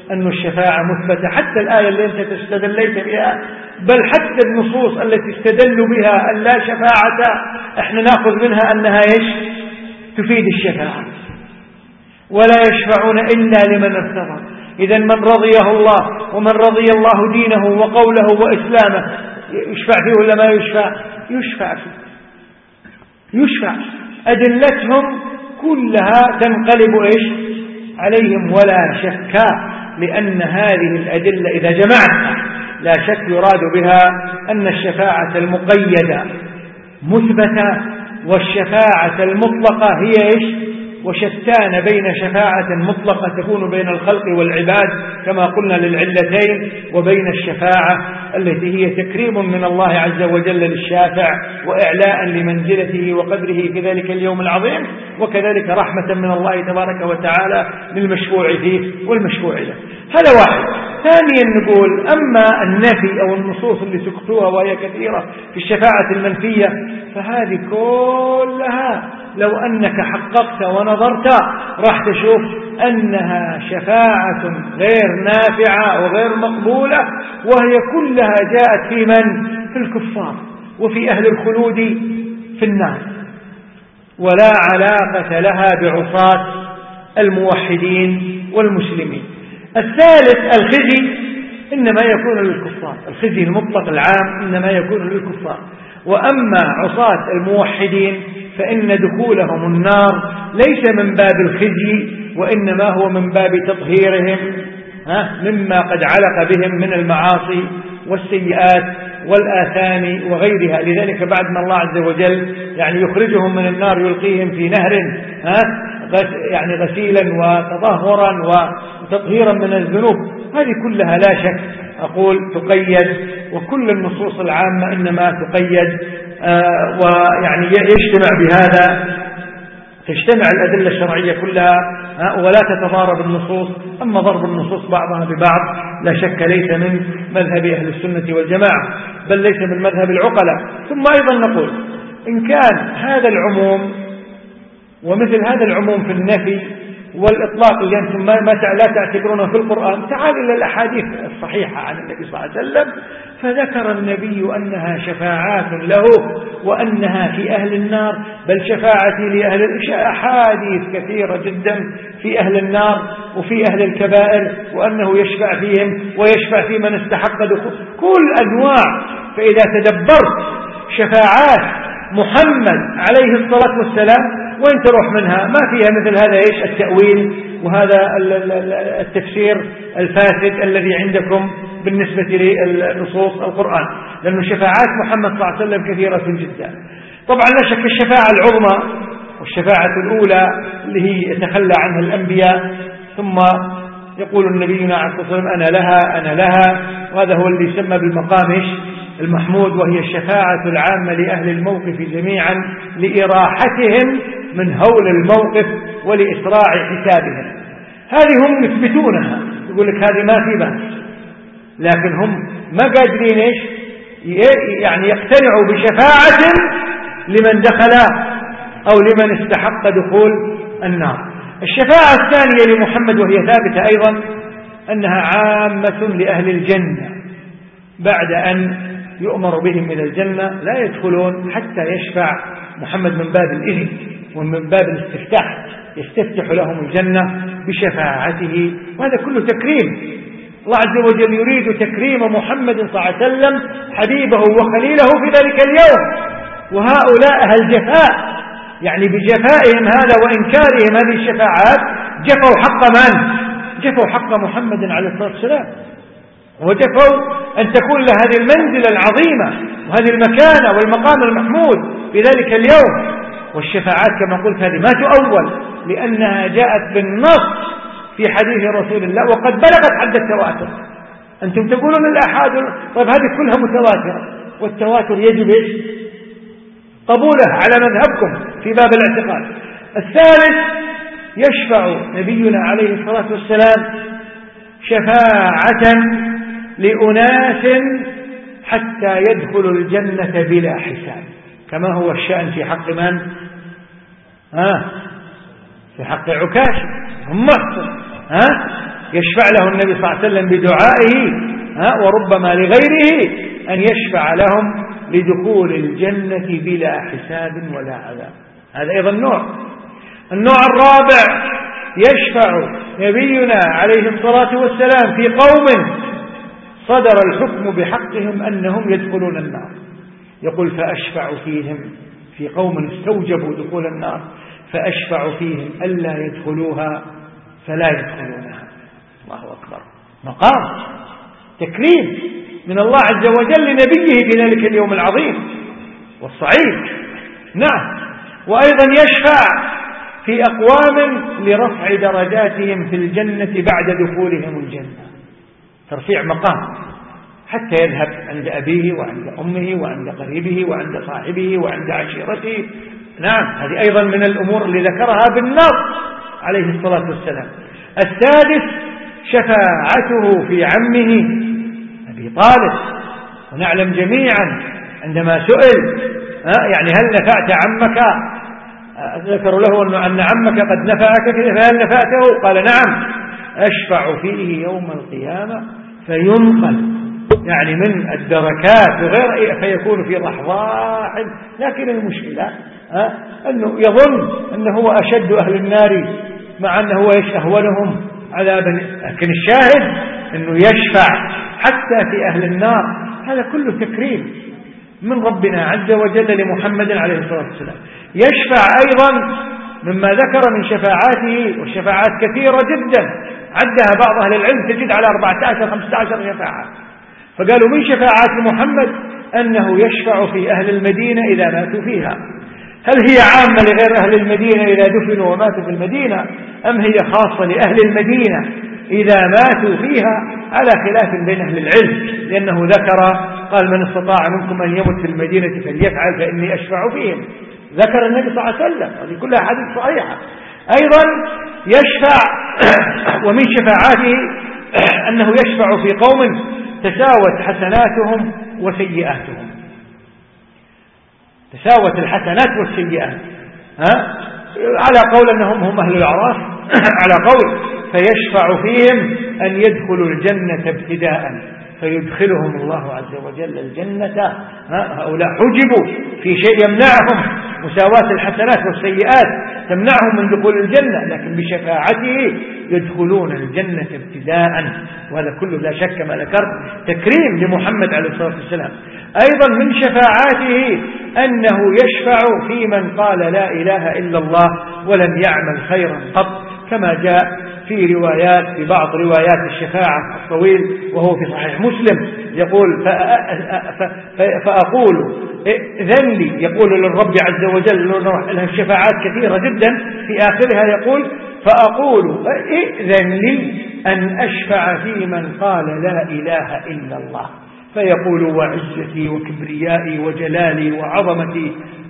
[SPEAKER 2] أن الشفاعة مثبتة، حتى الآية اللي أنت استدليت بها، بل حتى النصوص التي استدلوا بها أن لا شفاعة احنا نأخذ منها أنها إيش؟ تفيد الشفاعة. ولا يشفعون إلا لمن ارتضى. إذا من رضيه الله ومن رضي الله دينه وقوله وإسلامه يشفع فيه ولا ما يشفع؟ يشفع فيه، يشفع. أدلتهم كلها تنقلب إيش؟ عليهم ولا شك، لأن هذه الأدلة إذا جمعت لا شك يراد بها أن الشفاعة المقيدة مثبتة، والشفاعة المطلقة هي إيش؟ وشتان بين شفاعة مطلقة تكون بين الخلق والعباد كما قلنا للعلتين، وبين الشفاعة التي هي تكريم من الله عز وجل للشافع وإعلاء لمنزلته وقدره في ذلك اليوم العظيم، وكذلك رحمة من الله تبارك وتعالى للمشفوع فيه والمشفوع له. هذا واحد. ثانيا نقول أما النفي أو النصوص اللي سكتوها وهي كثيرة في الشفاعة المنفية، فهذه كلها لو أنك حققت ونظرت راح تشوف أنها شفاعة غير نافعة وغير مقبولة، وهي كلها جاءت في من؟ في الكفار وفي أهل الخلود في النار، ولا علاقة لها بعصاة الموحدين والمسلمين. الثالث الخزي إنما يكون للكفار، الخزي المطلق العام إنما يكون للكفار. وأما عصاة الموحدين فإن دخولهم النار ليس من باب الخزي، وإنما هو من باب تطهيرهم مما قد علق بهم من المعاصي والسيئات والآثام وغيرها. لذلك بعد ما الله عز وجل يعني يخرجهم من النار يلقيهم في نهر يعني غسيلا وتطهرا وتطهيرا من الذنوب، هذه كلها لا شك أقول تقيد، وكل النصوص العامة إنما تقيد آه ويعني يجتمع بهذا، تجتمع الأدلة الشرعية كلها آه ولا تتضارب النصوص. أما ضرب النصوص بعضها ببعض لا شك ليس من مذهب أهل السنة والجماعة، بل ليس من مذهب العقلاء. ثم أيضا نقول إن كان هذا العموم ومثل هذا العموم في النفي والإطلاق اللي أنتم ما لا تعتبرونه في القرآن، تعال إلى الأحاديث الصحيحة عن النبي صلى الله عليه وسلم، فذكر النبي أنها شفاعات له وأنها في أهل النار، بل شفاعتي لأهل أحاديث كثيرة جدا في أهل النار وفي أهل الكبائر، وأنه يشفع فيهم ويشفع في من استحق دخول كل أنواع. فإذا تدبرت شفاعات محمد عليه الصلاة والسلام وين تروح منها؟ ما فيها مثل هذا إيش التأويل وهذا التفسير الفاسد الذي عندكم بالنسبة للنصوص القرآن، لأن شفاعات محمد صلى الله عليه وسلم كثيرة جدا. طبعا لا شك الشفاعة العظمى والشفاعة الأولى اللي هي يتخلى عنها الأنبياء، ثم يقول النبي عليه الصلاة والسلام أنا لها أنا لها، وهذا هو اللي يسمى بالمقام المحمود، وهي الشفاعة العامة لأهل الموقف جميعا لإراحتهم من هول الموقف ولإسراع حسابهم. هذه هم يثبتونها، يقول لك هذه ما في بأس، لكن هم ما قادرين إيش يعني يقتنعوا بشفاعة لمن دخل أو لمن استحق دخول النار. الشفاعة الثانية لمحمد وهي ثابتة أيضا أنها عامة لأهل الجنة، بعد أن يؤمر بهم إلى الجنة لا يدخلون حتى يشفع محمد من باب الإذن ومن باب الاستفتاح، يستفتح لهم الجنة بشفاعته، وهذا كله تكريم. الله عز وجل يريد تكريم محمد صلى الله عليه وسلم حبيبه وخليله في ذلك اليوم، وهؤلاء أهل جفاء، يعني بجفائهم هذا وإنكارهم هذه الشفاعات جفوا حق من؟ جفوا حق محمد عليه الصلاة والسلام، وجفوا أن تكون له هذه المنزلة العظيمة وهذه المكانة والمقام المحمود في ذلك اليوم. والشفاعات كما قلت هذه ما تؤول، لأنها جاءت بالنص في حديث رسول الله وقد بلغت حد التواتر. أنتم تقولون الأحاد، طيب هذه كلها متواترة، والتواتر يجب قبوله على مذهبكم في باب الاعتقاد. الثالث يشفع نبينا عليه الصلاة والسلام شفاعة لأناس حتى يدخلوا الجنة بلا حساب، كما هو الشأن في حق من؟ ها في حق عكاش هم محسن، ها يشفع له النبي صلى الله عليه وسلم بدعائه، وربما لغيره أن يشفع لهم لدخول الجنة بلا حساب ولا عذاب. هذا أيضا نوع. النوع الرابع يشفع نبينا عليه الصلاة والسلام في قوم صدر الحكم بحقهم أنهم يدخلون النار، يقول فأشفع فيهم في قوم استوجبوا دخول النار فأشفع فيهم ألا يدخلوها فلا يدخلونها. الله أكبر، مقام تكريم من الله عز وجل لنبيه في ذلك اليوم العظيم والصعيد. نعم. وأيضا يشفع في أقوام لرفع درجاتهم في الجنة بعد دخولهم الجنة، ترفيع مقام حتى يذهب عند أبيه وعند أمه وعند قريبه وعند صاحبه وعند عشيرته. نعم، هذه أيضا من الأمور اللي ذكرها بالنص عليه الصلاة والسلام. السادس شفاعته في عمه أبي طالب، ونعلم جميعا عندما سئل يعني هل نفعت عمك، ذكروا له أن عمك قد نفعك فهل نفعته؟ قال نعم، أشفع فيه يوم القيامة فينقل يعني من الدركات وغير فيكون في لحظات. لكن المشكلة أنه يظن أنه هو أشد أهل النار مع أنه هو أهونهم عذابا، لكن الشاهد أنه يشفع حتى في أهل النار. هذا كله تكريم من ربنا عز وجل لمحمد عليه الصلاة والسلام. يشفع أيضا مما ذكر من شفاعاته، والشفاعات كثيرة جدا عدها بعض أهل العلم تجد على أربعة عشر خمسة عشر شفاعة. فقالوا من شفاعات محمد أنه يشفع في أهل المدينة إذا ماتوا فيها. هل هي عامة لغير أهل المدينة إذا دفنوا وماتوا في المدينة، أم هي خاصة لأهل المدينة إذا ماتوا فيها؟ على خلاف بين أهل العلم، لأنه ذكر قال من استطاع منكم أن يمت في المدينة فليفعل فإني أشفع فيهم، ذكر النبي صلى الله عليه وسلم، هذه كلها حديث صحيحة. أيضا يشفع ومن شفاعاته أنه يشفع في قوم تساوت حسناتهم وسيئاتهم، تساوت الحسنات والسيئات، ها؟ على قول أنهم هم أهل الأعراف على قول فيشفع فيهم أن يدخلوا الجنة ابتداء فيدخلهم الله عز وجل الجنة. هؤلاء حجبوا في شيء يمنعهم، مساواة الحسنات والسيئات تمنعهم من دخول الجنة، لكن بشفاعته يدخلون الجنة ابتداء. وهذا كله لا شك ما ذكرت تكريم لمحمد عليه الصلاة والسلام. أيضا من شفاعاته أنه يشفع في من قال لا إله إلا الله ولم يعمل خيرا قط، كما جاء في روايات في بعض روايات الشفاعة الطويل وهو في صحيح مسلم، يقول فأقول إذن لي، يقول للرب عز وجل له الشفاعات كثيرة جدا، في آخرها يقول فأقول إذن لي أن أشفع في من قال لا إله إلا الله، فيقول وعزتي وكبريائي وجلالي وعظمتي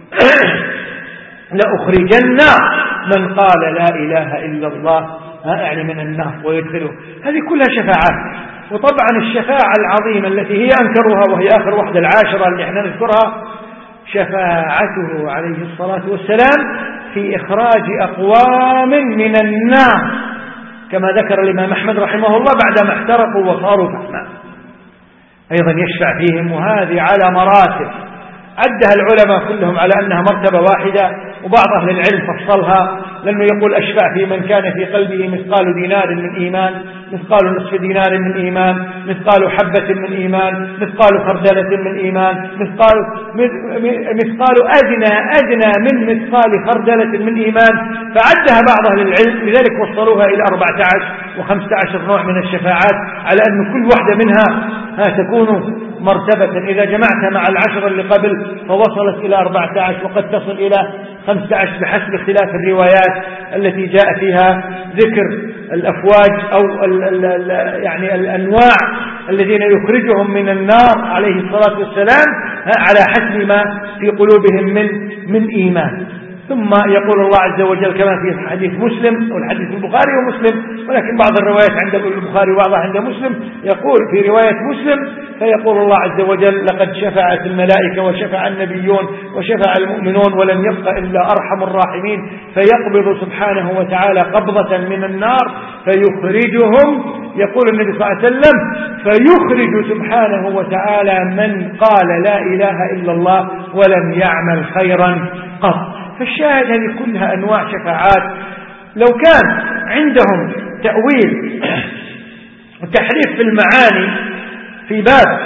[SPEAKER 2] لأخرجن من قال لا إله إلا الله يعني من النار ويدخله. هذه كلها شفاعات. وطبعا الشفاعة العظيمة التي هي أنكرها وهي آخر واحدة العاشرة اللي احنا نذكرها، شفاعته عليه الصلاة والسلام في إخراج أقوام من النار، كما ذكر الإمام أحمد رحمه الله بعدما احترقوا وصاروا فحما، أيضا يشفع فيهم. وهذه على مراتب عدها العلماء كلهم على أنها مرتبة واحدة، وبعض أهل العلم فصلها، لأنه يقول أشفع في من كان في قلبه مثقال دينار من إيمان، مثقال نصف دينار من إيمان، مثقال حبة من إيمان، مثقال خردلة من إيمان، مثقال مثقال أدنى أدنى من مثقال خردلة من إيمان، فعدها بعض أهل العلم، لذلك وصلوها إلى أربعة عشر وخمسة عشر نوع من الشفاعات، على أن كل واحدة منها تكون مرتبة. إذا جمعتها مع العشر اللي قبل فوصلت إلى أربعة عشر، وقد تصل إلى خمسة عشر بحسب اختلاف الروايات التي جاء فيها ذكر الأفواج أو ال ال ال يعني الأنواع الذين يخرجهم من النار عليه الصلاة والسلام على حسب ما في قلوبهم من من إيمان. ثم يقول الله عز وجل كما في حديث مسلم والحديث البخاري ومسلم، ولكن بعض الروايات عند البخاري وبعضها عند مسلم، يقول في رواية مسلم فيقول الله عز وجل لقد شفعت الملائكة وشفع النبيون وشفع المؤمنون ولم يبق إلا أرحم الراحمين، فيقبض سبحانه وتعالى قبضة من النار فيخرجهم. يقول النبي صلى الله عليه وسلم فيخرج سبحانه وتعالى من قال لا إله إلا الله ولم يعمل خيرا قط. فالشاهد هذه كلها أنواع شفاعات. لو كان عندهم تأويل وتحريف في المعاني في باب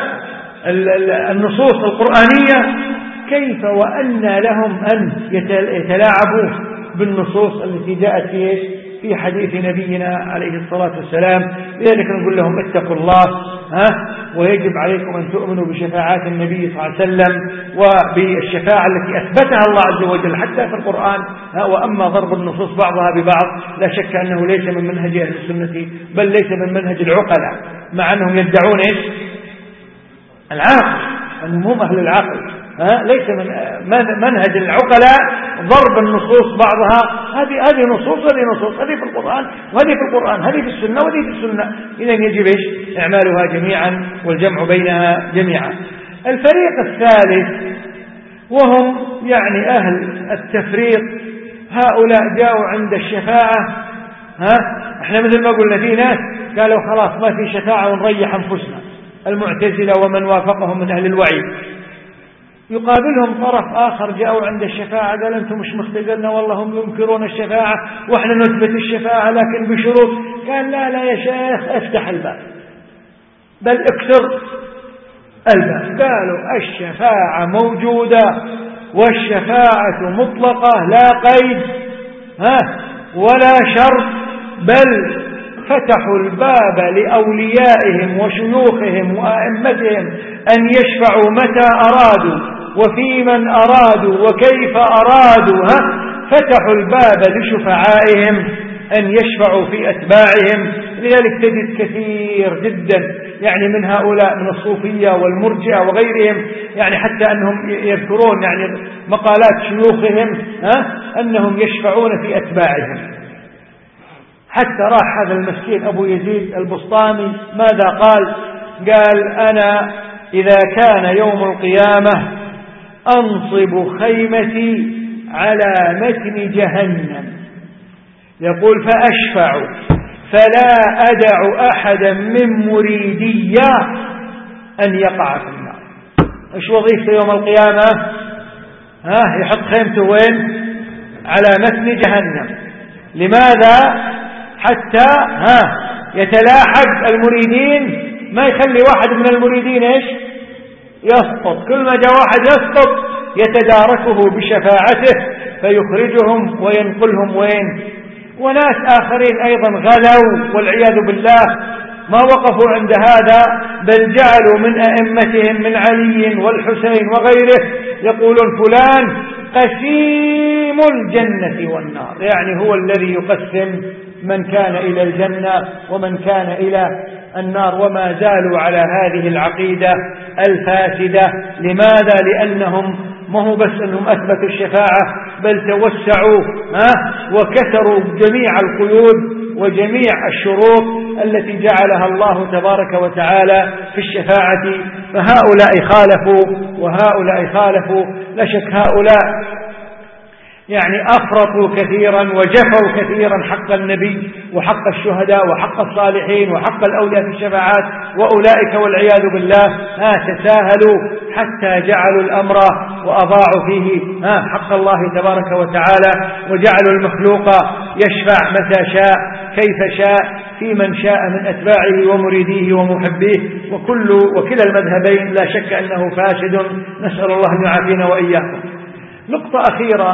[SPEAKER 2] النصوص القرآنية، كيف وأن لهم أن يتلاعبوا بالنصوص التي جاءت في في حديث نبينا عليه الصلاة والسلام. لذلك نقول لهم اتقوا الله، ها ويجب عليكم أن تؤمنوا بشفاعات النبي صلى الله عليه وسلم وبالشفاعة التي أثبتها الله عز وجل حتى في القرآن. ها وأما ضرب النصوص بعضها ببعض لا شك أنه ليس من منهج أهل السنة، بل ليس من منهج العقلاء، مع أنهم يدعون إيش؟ العقل، أنهم هم أهل العقل. ها ليس من منهج العقلاء ضرب النصوص بعضها. هذه هذه نصوص هذه نصوص، هذه في القرآن وهذه في القرآن، هذه في السنة وهذه في السنة. إذا يجب إيش؟ إعمالها جميعا والجمع بينها جميعا. الفريق الثالث وهم يعني أهل التفريط، هؤلاء جاءوا عند الشفاعة. ها احنا مثل ما قلنا في ناس قالوا خلاص ما في شفاعة ونريح أنفسنا، المعتزلة ومن وافقهم من أهل الوعي. يقابلهم طرف آخر جاءوا عند الشفاعة قال أنتم مش مختزلنا، والله هم ينكرون الشفاعة وإحنا نثبت الشفاعة لكن بشروط. قال لا لا يا شيخ افتح الباب، بل اكسر الباب. قالوا الشفاعة موجودة والشفاعة مطلقة لا قيد ها ولا شرط، بل فتحوا الباب لأوليائهم وشيوخهم وأئمتهم أن يشفعوا متى أرادوا وفي من أرادوا وكيف أرادوا. ها فتحوا الباب لشفعائهم أن يشفعوا في أتباعهم. لذلك تجد كثير جدا يعني من هؤلاء من الصوفية والمرجئة وغيرهم، يعني حتى أنهم يذكرون يعني مقالات شيوخهم ها أنهم يشفعون في أتباعهم. حتى راح هذا المسكين أبو يزيد البسطامي ماذا قال؟ قال أنا إذا كان يوم القيامة أنصب خيمتي على متن جهنم، يقول فأشفع فلا أدع أحدا من مريدي أن يقع في النار. إيش وظيفته يوم القيامة؟ ها يحط خيمته وين؟ على متن جهنم. لماذا؟ حتى ها يتلاحق المريدين، ما يخلي واحد من المريدين إيش يسقط. كل ما جاء واحد يسقط يتداركه بشفاعته فيخرجهم وينقلهم وين. وناس آخرين أيضا غلوا والعياذ بالله ما وقفوا عند هذا، بل جعلوا من أئمتهم من علي والحسين وغيره يقولون فلان قسيم الجنة والنار، يعني هو الذي يقسم من كان إلى الجنة ومن كان إلى النار. وما زالوا على هذه العقيدة الفاسدة. لماذا؟ لأنهم ما هو بس أنهم أثبتوا الشفاعة، بل توسعوا ها وكسروا جميع القيود وجميع الشروط التي جعلها الله تبارك وتعالى في الشفاعة. فهؤلاء خالفوا وهؤلاء خالفوا. لا شك هؤلاء يعني أفرطوا كثيرا وجفوا كثيرا حق النبي وحق الشهداء وحق الصالحين وحق الأولياء في الشفاعات. وأولئك والعياذ بالله ها تساهلوا حتى جعلوا الأمر وأضاعوا فيه ها حق الله تبارك وتعالى، وجعلوا المخلوق يشفع متى شاء كيف شاء في من شاء من أتباعه ومريديه ومحبيه. وكل وكلا المذهبين لا شك أنه فاسد، نسأل الله أن يعافينا وإياكم. نقطة أخيرة،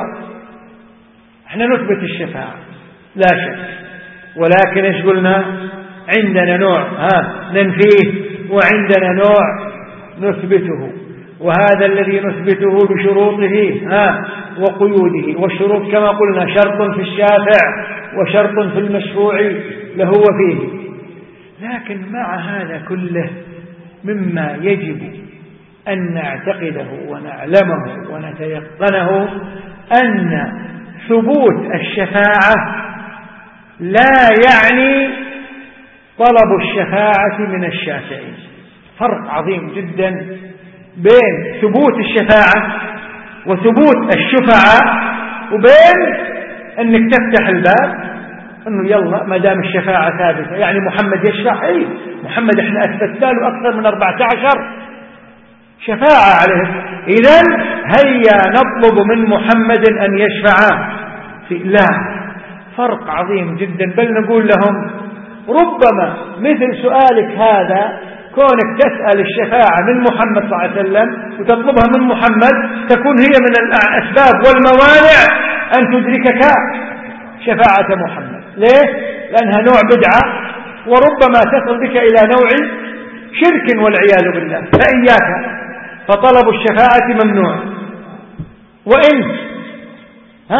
[SPEAKER 2] احنا نثبت الشفاعة لا شك، ولكن ايش قلنا؟ عندنا نوع ها ننفيه وعندنا نوع نثبته، وهذا الذي نثبته بشروطه ها وقيوده. والشروط كما قلنا شرط في الشافع وشرط في المشروع له وفيه. لكن مع هذا كله مما يجب أن نعتقده ونعلمه ونتيقنه أن ثبوت الشفاعة لا يعني طلب الشفاعة من الشافعين. فرق عظيم جدا بين ثبوت الشفاعة وثبوت الشفعاء وبين أنك تفتح الباب أنه يلا ما دام الشفاعة ثابتة يعني محمد يشفع. أي محمد إحنا أثبتنا له أكثر من أربعة عشر شفاعة عليه. إذن هيا نطلب من محمد أن يشفع في لا فرق عظيم جدا. بل نقول لهم ربما مثل سؤالك هذا كونك تسأل الشفاعة من محمد صلى الله عليه وسلم وتطلبها من محمد تكون هي من الأسباب والموانع أن تدركك شفاعة محمد. ليه؟ لأنها نوع بدعة وربما تصل بك إلى نوع شرك والعياذ بالله. فإياك. فطلب الشفاعة ممنوع. وإن ها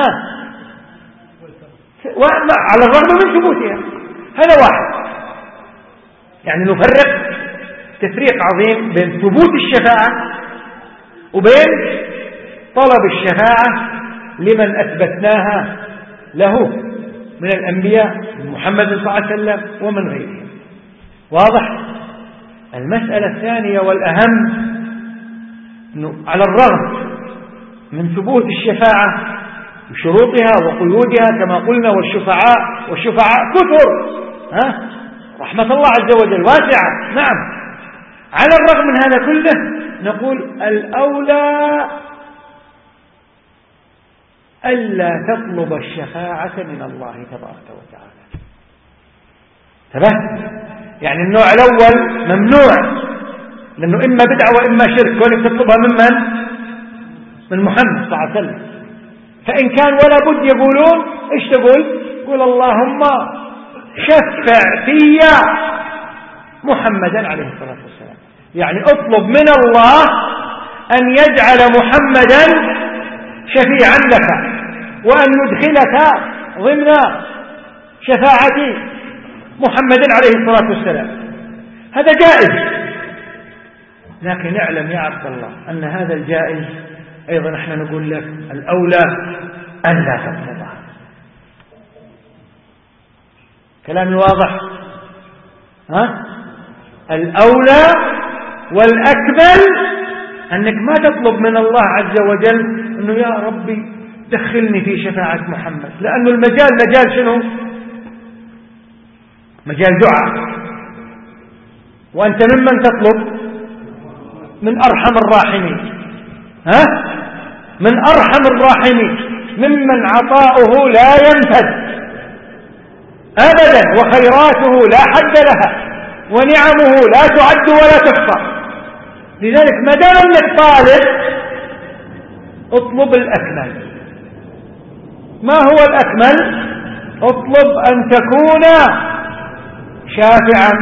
[SPEAKER 2] على الرغم من ثبوتها. هذا واحد. يعني نفرق تفريق عظيم بين ثبوت الشفاعة وبين طلب الشفاعة لمن أثبتناها له من الأنبياء محمد صلى الله عليه وسلم ومن غيره. واضح؟ المسألة الثانية والأهم أنه على الرغم من ثبوت الشفاعة بشروطها وقيودها كما قلنا والشفعاء والشفعاء كثر ها؟ رحمة الله عز وجل واسعة. نعم. على الرغم من هذا كله نقول الأولى ألا تطلب الشفاعة من الله تبارك وتعالى. تمام؟ يعني النوع الأول ممنوع لأنه إما بدعة وإما شرك كونك تطلبها ممن؟ من محمد صلى الله عليه وسلم. فإن كان ولا بد يقولون إيش تقول؟ قول اللهم شفع في محمدا عليه الصلاة والسلام. يعني اطلب من الله أن يجعل محمدا شفيعا لك وأن يدخلك ضمن شفاعة محمد عليه الصلاة والسلام. هذا جائز. لكن اعلم يا عبد الله أن هذا الجائز أيضا نحن نقول لك الأولى أن لا تطلبه. كلامي واضح؟ ها؟ الأولى والأكمل أنك ما تطلب من الله عز وجل أنه يا ربي دخلني في شفاعة محمد، لأنه المجال مجال شنو؟ مجال دعاء، وأنت ممن تطلب؟ من أرحم الراحمين. ها؟ من أرحم الراحمين، ممن عطاؤه لا ينفد أبدا وخيراته لا حد لها ونعمه لا تعد ولا تحصى. لذلك ما دام انك طالب اطلب الأكمل. ما هو الأكمل؟ اطلب أن تكون شافعا.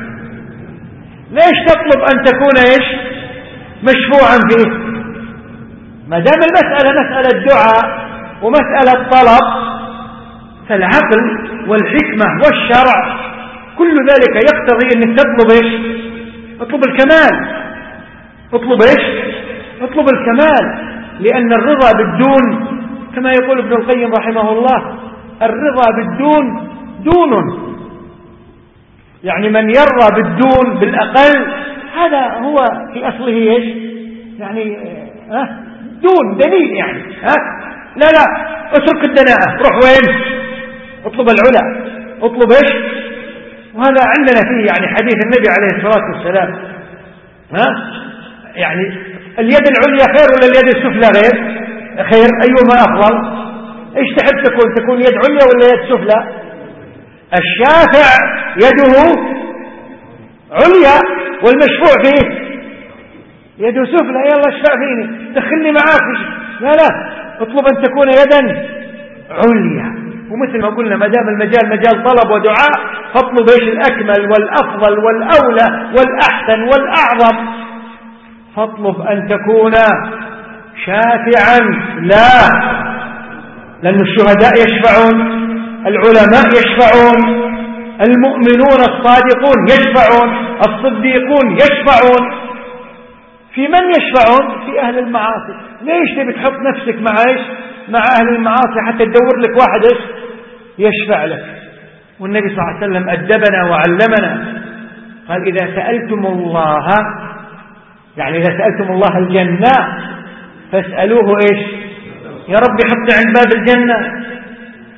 [SPEAKER 2] ليش تطلب أن تكون ايش؟ مشفوعا فيه. ما دام المسألة مسألة دعاء ومسألة طلب فالعقل والحكمة والشرع كل ذلك يقتضي أنك تطلب ايش؟ اطلب الكمال. اطلب ايش؟ اطلب الكمال. لأن الرضا بالدون كما يقول ابن القيم رحمه الله الرضا بالدون دون. يعني من يرضى بالدون بالأقل هذا هو في أصله ايش؟ يعني ها دون دليل يعني ها لا لا اترك الدناءة روح وين؟ اطلب العلا. اطلب ايش؟ وهذا عندنا فيه يعني حديث النبي عليه الصلاة والسلام ها يعني اليد العليا خير ولا اليد السفلى غير خير؟ أيهما أفضل؟ ايش تحب تكون؟ تكون يد عليا ولا يد سفلى؟ الشافع يده عليا والمشفوع فيه يده سفلى. يلا اشفع فيني دخلني معاك. لا لا اطلب أن تكون يدا عليا. ومثل ما قلنا ما دام المجال مجال طلب ودعاء فاطلب ايش؟ الأكمل والأفضل والأولى والأحسن والأعظم. فاطلب أن تكون شافعا. لا، لأن الشهداء يشفعون، العلماء يشفعون، المؤمنون الصادقون يشفعون، الصديقون يشفعون. في من يشفعون؟ في أهل المعاصي. ليش تبي تحط نفسك مع ايش؟ مع أهل المعاصي حتى تدور لك واحد ايش يشفع لك؟ والنبي صلى الله عليه وسلم أدبنا وعلمنا قال إذا سألتم الله يعني إذا سألتم الله الجنة فاسألوه ايش؟ يا رب حطني عند باب الجنة.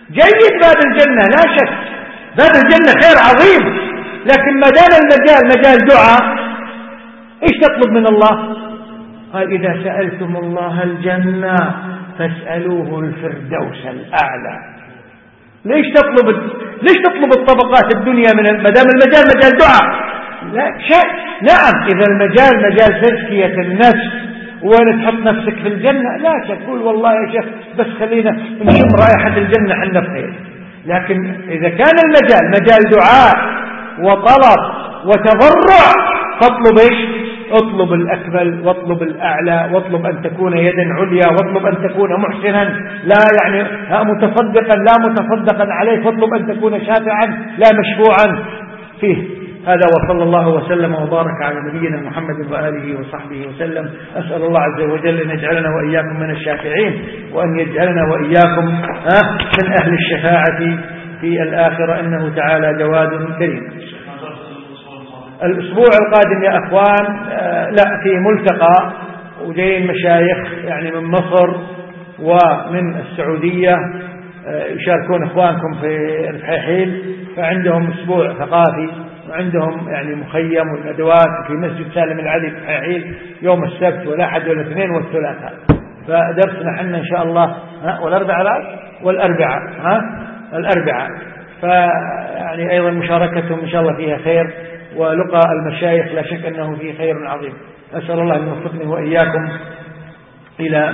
[SPEAKER 2] جيد باب الجنة لا شك، باب الجنة خير عظيم، لكن ما دام المجال مجال دعاء ايش تطلب من الله؟ قال إذا سألتم الله الجنة فاسألوه الفردوس الأعلى. ليش تطلب ليش تطلب الطبقات الدنيا من ما دام المجال مجال دعاء؟ لا شيء. نعم إذا المجال مجال تزكية النفس وأن تحط نفسك في الجنة لا تقول والله يا شيخ بس خلينا نشم رائحة الجنة حنا بخير. لكن إذا كان المجال مجال دعاء وطلب وتضرع فاطلب ايش؟ اطلب الأكمل واطلب الأعلى واطلب أن تكون يدا عليا واطلب أن تكون محسنا لا يعني متصدقا لا متصدقا عليه، واطلب أن تكون شافعا لا مشفوعا فيه. هذا وصلى الله وسلم وبارك على نبينا محمد وآله وصحبه وسلم. أسأل الله عز وجل أن يجعلنا وإياكم من الشافعين وأن يجعلنا وإياكم من أهل الشفاعة في الآخرة إنه تعالى جواد كريم. الأسبوع القادم يا أخوان لا في ملتقى وجايين مشايخ يعني من مصر ومن السعودية يشاركون إخوانكم في الحيحيل، فعندهم أسبوع ثقافي وعندهم يعني مخيم والأدوات في مسجد سالم العلي في الحيحيل يوم السبت والأحد والاثنين والثلاثاء. فدرسنا حنا إن شاء الله ها والأربعاء والأربعاء ها الأربعاء فيعني أيضا مشاركتهم إن شاء الله فيها خير، ولقاء المشايخ لا شك أنه فيه خير عظيم. أسأل الله أن يوفقني وإياكم إلى